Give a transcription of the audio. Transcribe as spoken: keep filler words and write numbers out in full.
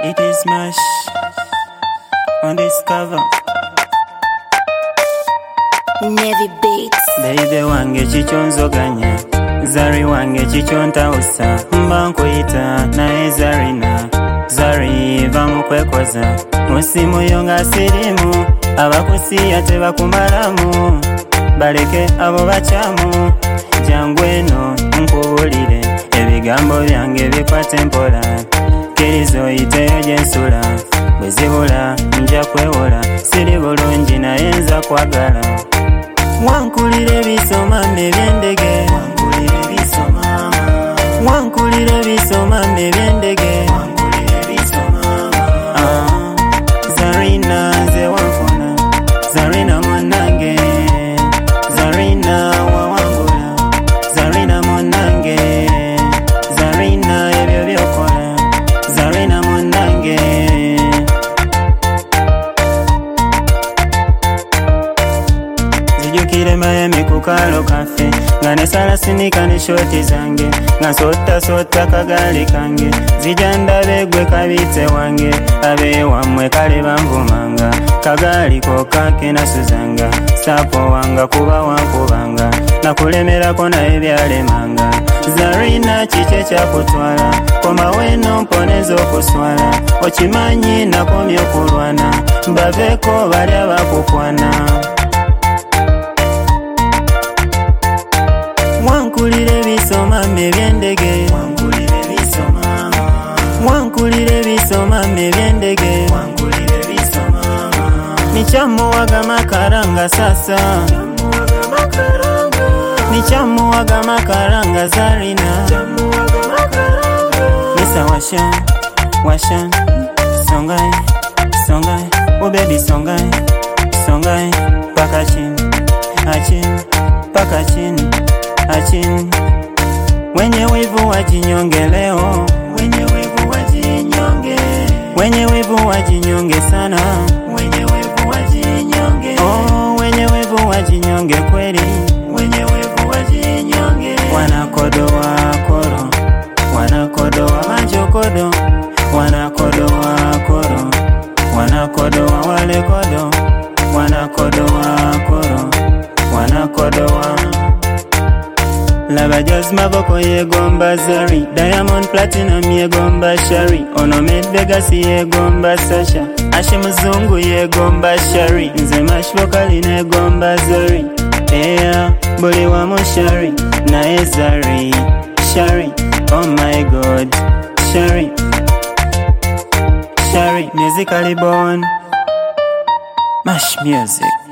It is Mash on this cover. Navy Beats. Baby wange chichonzoganya, Zari wange chichontausa, mba nkuyita naye Zarina. Zari va mukwekoza, musimu yonga sirimu, abakusiya tebakumalamu, baleke abo bachamu, jangu eno nkubulire, ebigambo byange bikwate mpola, kirizo iteyo gyensula, bwezibula nja kwewola, siri bulungi naye nza kwagala. Wankulire bisoma mbebyendege, wankulire bisoma, wankulire bisoma mbebyendege, wankulire bisoma. Ah, Zarina ze wanfuna, Zarina monange, Zarina wawangula, Zarina monange, Zarina ebyo byokola, Zarina monange. Zijukire Miami kukalo kafe, ngane sala sinika ne shoti zange, nga sota sota kagali kange, zijanda begwe kabite wange, abe wamwe kale bamvumanga, kagali kokake na suzanga, sapo wanga kuba wankubanga, na kulemera kona ebyalemanga. Zarina chiche cha kutwala, koma weno mponezo kuswala, ochimanyi nakomye kulwana, mbaveko balya bakukwana. Wankulire bisoma mbebyendege, wankulire bisoma, wankulire bisoma mbebyendege, wankulire bisoma. Nichamu waga makaranga sasa, chamu waga makaranga, nichamu waga makaranga Zarina, chamu waga makaranga. Nisa washan, washan, songai, songai, oh baby songai, songai, paka chini, achini, paka chini, achini. Wenye wivu wajinyonge leo, wenye wivu wajinyonge, wenye wivu wajinyonge sana, wenye wivu wajinyonge. Oh, wenye wivu wajinyonge kweli, wenye wivu wajinyonge. Wanakodoa koro, wanakodoa majokodo, wanakodoa koro, wanakodoa wale kodo, wanakodoa koro, wanakodoa. Lava Joss Mavoko yegomba Zari, Diamond Platinum yegomba Shari, Onomed Vegas yegomba Sasha, Ashe Mzungu yegomba Shari, Nze Mash Vokali negomba Zari. Eya, buli wa Shari, nae Zari, Shari, oh my god, Shari, Shari, musically born, Mash music.